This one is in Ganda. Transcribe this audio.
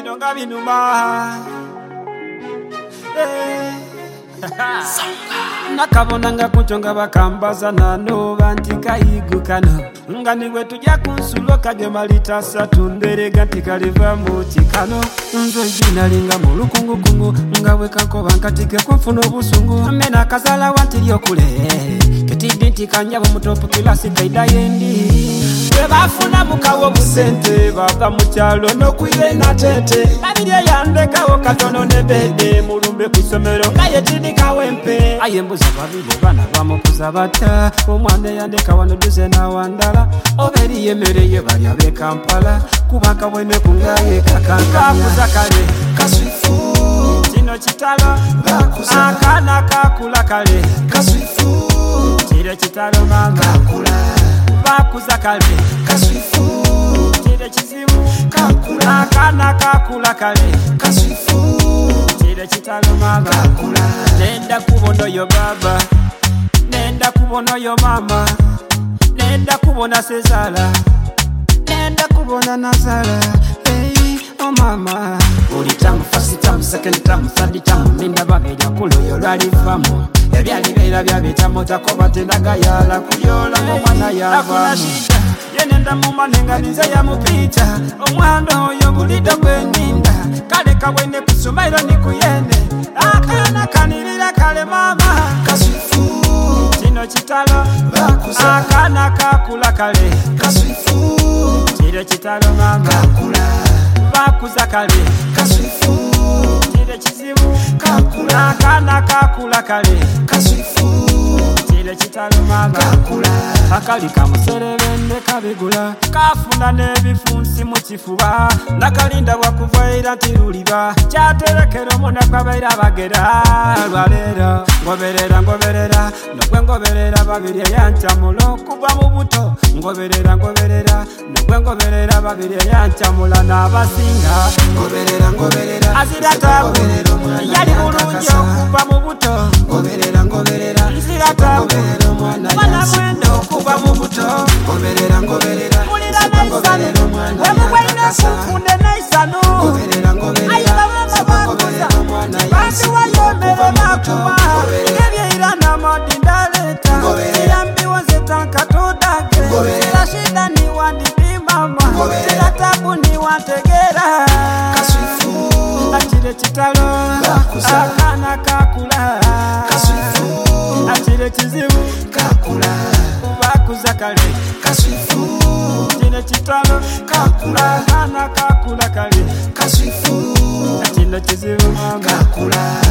nga binuma nakabona nga kuchonga bakambaza nanoba nti kayigu kano nga niwe tujja kunsulo kagemalita satu nderega nti kaliva mu kikano nze ginalinga mu lukungukungu nga bwe kankoba nkatike kunfuna obusungu mena akazala wanti lyokule ketidde nti kanyabo mutopu kilasi kaida yendi bwe bafuna bukawo busente bava mu kyalo n'okwiye natete babirye yandekawo katono ne bede mulumbe ku isomero nga yetindika wempe aye mbuza babiri bana bamukuza bata omwana yandeka wano duze nawandala oba eri yemereye balya be Kampala kubaka bwene kungaye kakankakuza kale kaswifu kino kitalo bakuza akana kakula kale kaswifu kire kitalo mama kakula bakuza kale kaswifu kire kizibu kakula akana kakula kale kaswifu kire kitalo mama kakula nenda kubona yo baba nenda kubona yo mama nenda kubona Sezala nenda kubona Nazala hey oh mama uli tamu first tamu second tamu third tamu ninda babelya kuloyo lwalivamu ebyali beera byabitamu takoba tenagayala kuyola omwana yavamu yenenda mumanenga nize yamupita omwana oyo bulidde gweninda kale kabwene kusumairo nikuyene akana kanirira kale mama kaswifu kino kitalo bakuza akana kakula kale kaswifu kire kitalo mama kakula bakuza kale kaswifu kire kizibu kakula akana kakula kale kaswifu kire kitalo mama kakula akali kamuserebende kabigula kafuna n'ebifunsi mu kifuba nakalinda bwakuvaira nti luliba kyaterekera omuna kwabaira bagera lwaleero ngoberera ngoberera nogwe ngoberera babiri eyancamulo kuva mu buto ngoberera ngoberera nogwe ngoberera babiri eyancamula n'abasinga ngoberera ngoberera aziratabu yali bulungi okuva mu buto ngoberera ngoberera nziratabu mwana mwendo okuva mu buto ngoberera ngoberera mulira naisano wemugwaina kufunde naisano ngoberera ngoberera ayita mama bakuza bantu wayomere bakuwa ebyeira namadi ndaleta siyambiwo zetanka tudage sila shida ni wandidi mama sila tabu ni wantegera kaswifu akire kitalo bakuza akana kakula kaswifu akire kizibu kakula bakuza kale kaswifu kine kitalo kakula akana kakula kale kaswifu kino kizibu mama kakula